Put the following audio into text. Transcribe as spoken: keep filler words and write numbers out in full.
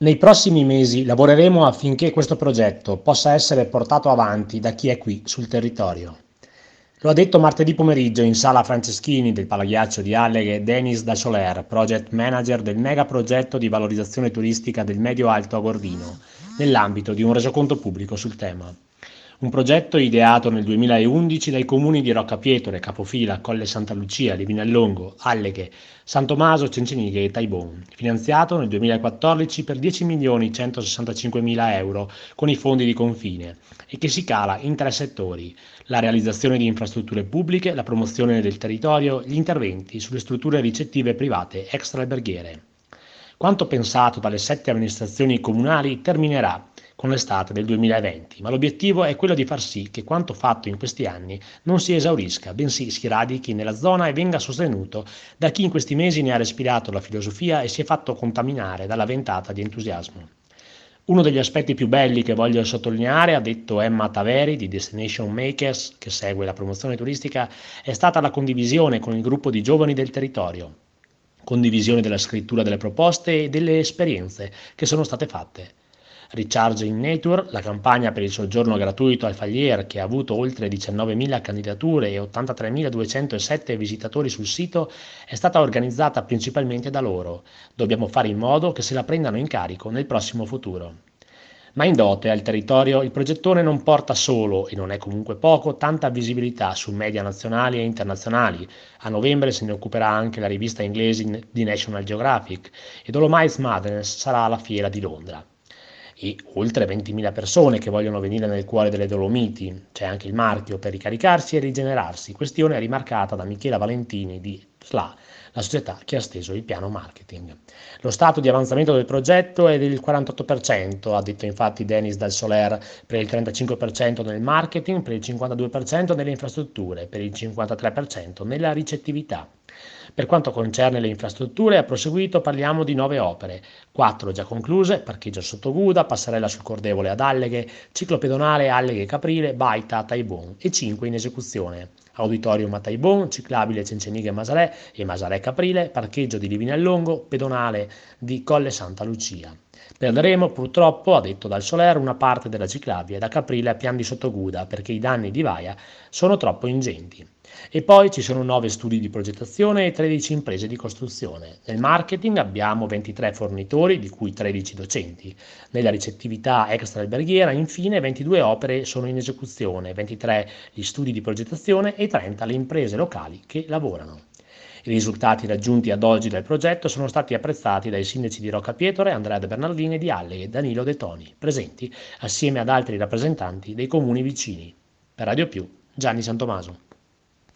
Nei prossimi mesi lavoreremo affinché questo progetto possa essere portato avanti da chi è qui sul territorio. Lo ha detto martedì pomeriggio in sala Franceschini del Palaghiaccio di Alleghe Denis da Soler, project manager del mega progetto di valorizzazione turistica del Medio Alto Agordino, nell'ambito di un resoconto pubblico sul tema. Un progetto ideato nel duemilaundici dai comuni di Roccapietore, Capofila, Colle Santa Lucia, Livinallongo, Alleghe, San Tommaso, Cencenighe e Taibon, finanziato nel duemilaquattordici per dieci milioni centosessantacinquemila euro con i fondi di confine e che si cala in tre settori: la realizzazione di infrastrutture pubbliche, la promozione del territorio, gli interventi sulle strutture ricettive private extra-alberghiere. Quanto pensato dalle sette amministrazioni comunali terminerà con l'estate del duemilaventi, ma l'obiettivo è quello di far sì che quanto fatto in questi anni non si esaurisca, bensì si radichi nella zona e venga sostenuto da chi in questi mesi ne ha respirato la filosofia e si è fatto contaminare dalla ventata di entusiasmo. Uno degli aspetti più belli che voglio sottolineare, ha detto Emma Taveri di Destination Makers, che segue la promozione turistica, è stata la condivisione con il gruppo di giovani del territorio, condivisione della scrittura delle proposte e delle esperienze che sono state fatte. Recharge in Nature, la campagna per il soggiorno gratuito al Faglier, che ha avuto oltre diciannovemila candidature e ottantatremiladuecentosette visitatori sul sito, è stata organizzata principalmente da loro. Dobbiamo fare in modo che se la prendano in carico nel prossimo futuro. Ma in dote al territorio il progettone non porta solo, e non è comunque poco, tanta visibilità su media nazionali e internazionali. A novembre se ne occuperà anche la rivista inglese di National Geographic e Dolomites Madness sarà alla fiera di Londra. E oltre ventimila persone che vogliono venire nel cuore delle Dolomiti. C'è anche il marchio per ricaricarsi e rigenerarsi, questione rimarcata da Michela Valentini di S L A, la società che ha steso il piano marketing. Lo stato di avanzamento del progetto è del quarantotto per cento, ha detto infatti Denis Dal Soler, per il trentacinque per cento nel marketing, per il cinquantadue per cento nelle infrastrutture, per il cinquantatré per cento nella ricettività. Per quanto concerne le infrastrutture, a proseguito parliamo di nove opere, quattro già concluse, parcheggio sotto Guda, passerella sul Cordevole ad Alleghe, ciclo pedonale Alleghe Caprile, Baita a Taibon e cinque in esecuzione. Auditorium a Taibon, ciclabile Cencenighe Masalè e Masalè Caprile, parcheggio di Livinallongo, pedonale di Colle Santa Lucia. Perderemo purtroppo, ha detto Dal Soler, una parte della ciclabile da Caprile a Pian di Sottoguda perché i danni di Vaia sono troppo ingenti. E poi ci sono nove studi di progettazione e tredici imprese di costruzione. Nel marketing abbiamo ventitré fornitori, di cui tredici docenti. Nella ricettività extra-alberghiera, infine, ventidue opere sono in esecuzione, ventitré gli studi di progettazione e trenta le imprese locali che lavorano. I risultati raggiunti ad oggi dal progetto sono stati apprezzati dai sindaci di Roccapietore, Andrea De Bernardini e di Alleghe e Danilo De Toni, presenti assieme ad altri rappresentanti dei comuni vicini. Per Radio Più, Gianni Santomaso.